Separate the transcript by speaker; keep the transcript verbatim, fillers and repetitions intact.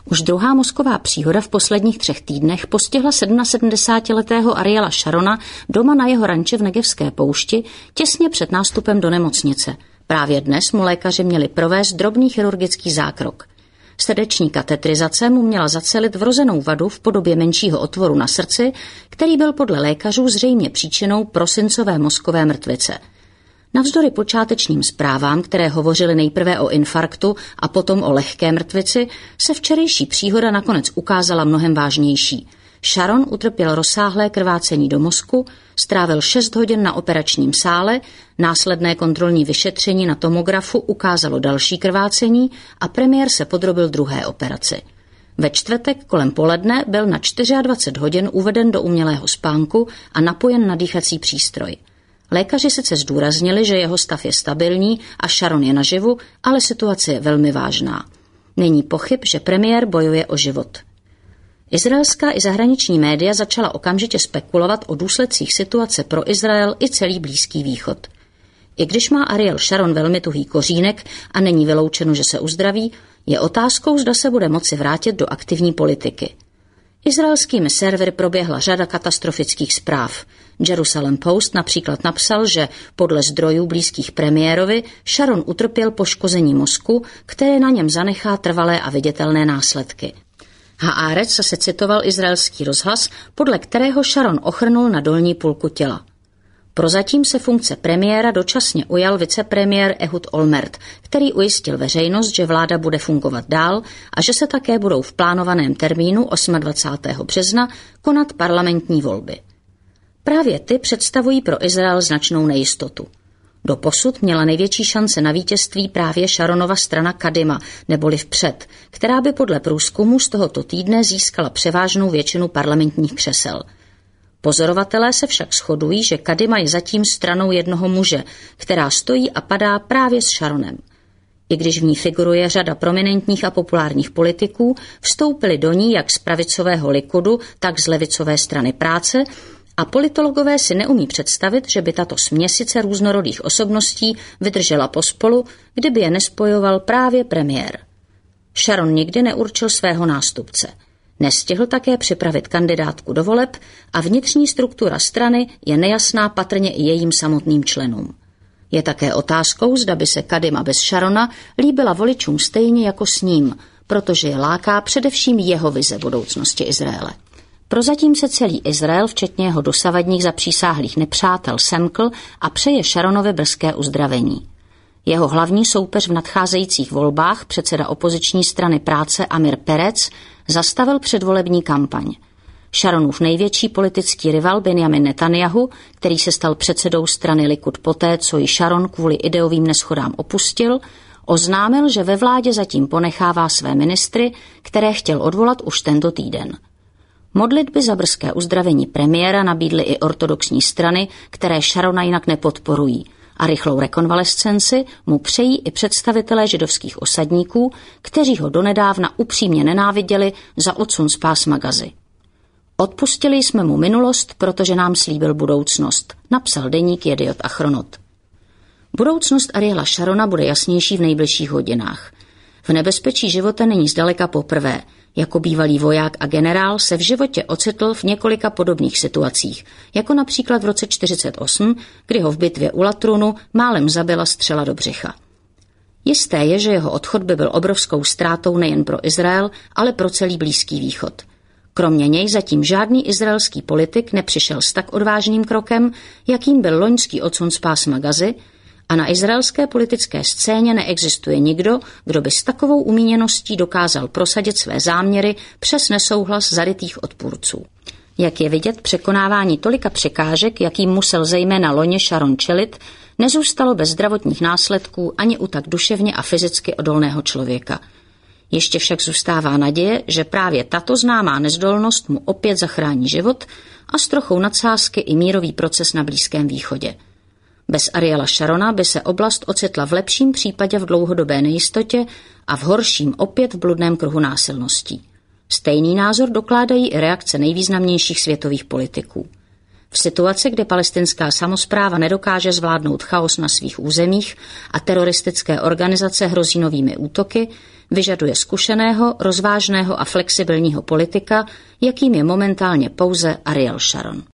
Speaker 1: Už druhá mozková příhoda v posledních třech týdnech postihla sedmasedmdesátiletého Ariela Sharona doma na jeho ranči v Negevské poušti těsně před nástupem do nemocnice. Právě dnes mu lékaři měli provést drobný chirurgický zákrok. Srdeční katetrizace mu měla zacelit vrozenou vadu v podobě menšího otvoru na srdci, který byl podle lékařů zřejmě příčinou prosincové mozkové mrtvice. Navzdory počátečním zprávám, které hovořily nejprve o infarktu a potom o lehké mrtvici, se včerejší příhoda nakonec ukázala mnohem vážnější. Sharon utrpěl rozsáhlé krvácení do mozku, strávil šest hodin na operačním sále, následné kontrolní vyšetření na tomografu ukázalo další krvácení a premiér se podrobil druhé operaci. Ve čtvrtek kolem poledne byl na dvacet čtyři hodin uveden do umělého spánku a napojen na dýchací přístroj. Lékaři sice zdůraznili, že jeho stav je stabilní a Sharon je naživu, ale situace je velmi vážná. Není pochyb, že premiér bojuje o život. Izraelská i zahraniční média začala okamžitě spekulovat o důsledcích situace pro Izrael i celý Blízký východ. I když má Ariel Sharon velmi tuhý kořínek a není vyloučeno, že se uzdraví, je otázkou, zda se bude moci vrátit do aktivní politiky. Izraelskými servery proběhla řada katastrofických zpráv. Jerusalem Post například napsal, že podle zdrojů blízkých premiérovi Sharon utrpěl poškození mozku, které na něm zanechá trvalé a viditelné následky. Haaretz zase citoval izraelský rozhlas, podle kterého Sharon ochrnul na dolní půlku těla. Prozatím se funkce premiéra dočasně ujal vicepremiér Ehud Olmert, který ujistil veřejnost, že vláda bude fungovat dál a že se také budou v plánovaném termínu dvacátého osmého března konat parlamentní volby. Právě ty představují pro Izrael značnou nejistotu. Doposud měla největší šance na vítězství právě Sharonova strana Kadima, neboli Vpřed, která by podle průzkumu z tohoto týdne získala převážnou většinu parlamentních křesel. Pozorovatelé se však shodují, že Kadima je zatím stranou jednoho muže, která stojí a padá právě s Sharonem. I když v ní figuruje řada prominentních a populárních politiků, vstoupili do ní jak z pravicového Likudu, tak z levicové strany práce a politologové si neumí představit, že by tato směsice různorodých osobností vydržela pospolu, kdyby je nespojoval právě premiér. Sharon nikdy neurčil svého nástupce. Nestihl také připravit kandidátku do voleb a vnitřní struktura strany je nejasná patrně i jejím samotným členům. Je také otázkou, zda by se Kadima bez Sharona líbila voličům stejně jako s ním, protože je láká především jeho vize budoucnosti Izraele. Prozatím se celý Izrael, včetně jeho dosavadních zapřísáhlých nepřátel, semkl a přeje Sharonovi brzké uzdravení. Jeho hlavní soupeř v nadcházejících volbách, předseda opoziční strany práce Amir Perec, zastavil předvolební kampaň. Sharonův největší politický rival Benjamin Netanyahu, který se stal předsedou strany Likud poté, co ji Sharon kvůli ideovým neshodám opustil, oznámil, že ve vládě zatím ponechává své ministry, které chtěl odvolat už tento týden. Modlitby za brzké uzdravení premiéra nabídly i ortodoxní strany, které Sharona jinak nepodporují, a rychlou rekonvalescenci mu přejí i představitelé židovských osadníků, kteří ho donedávna upřímně nenáviděli za odsun z pásma Gazy. Odpustili jsme mu minulost, protože nám slíbil budoucnost, napsal deník Jediot Achronot. Budoucnost Ariela Sharona bude jasnější v nejbližších hodinách. V nebezpečí života není zdaleka poprvé. Jako bývalý voják a generál se v životě ocitl v několika podobných situacích, jako například v roce čtyřicet osm, kdy ho v bitvě u Latrunu málem zabila střela do břicha. Jisté je, že jeho odchod by byl obrovskou ztrátou nejen pro Izrael, ale pro celý Blízký východ. Kromě něj zatím žádný izraelský politik nepřišel s tak odvážným krokem, jakým byl loňský odsun z pásma Gazy, a na izraelské politické scéně neexistuje nikdo, kdo by s takovou umíněností dokázal prosadit své záměry přes nesouhlas zarytých odpůrců. Jak je vidět, překonávání tolika překážek, jakým musel zejména loni Sharon čelit, nezůstalo bez zdravotních následků ani u tak duševně a fyzicky odolného člověka. Ještě však zůstává naděje, že právě tato známá nezdolnost mu opět zachrání život a s trochou nadsázky i mírový proces na Blízkém východě. Bez Ariela Sharona by se oblast ocitla v lepším případě v dlouhodobé nejistotě a v horším opět v bludném kruhu násilností. Stejný názor dokládají i reakce nejvýznamnějších světových politiků. V situaci, kde palestinská samospráva nedokáže zvládnout chaos na svých územích a teroristické organizace hrozí novými útoky, Vyžaduje zkušeného, rozvážného a flexibilního politika, jakým je momentálně pouze Ariel Sharon.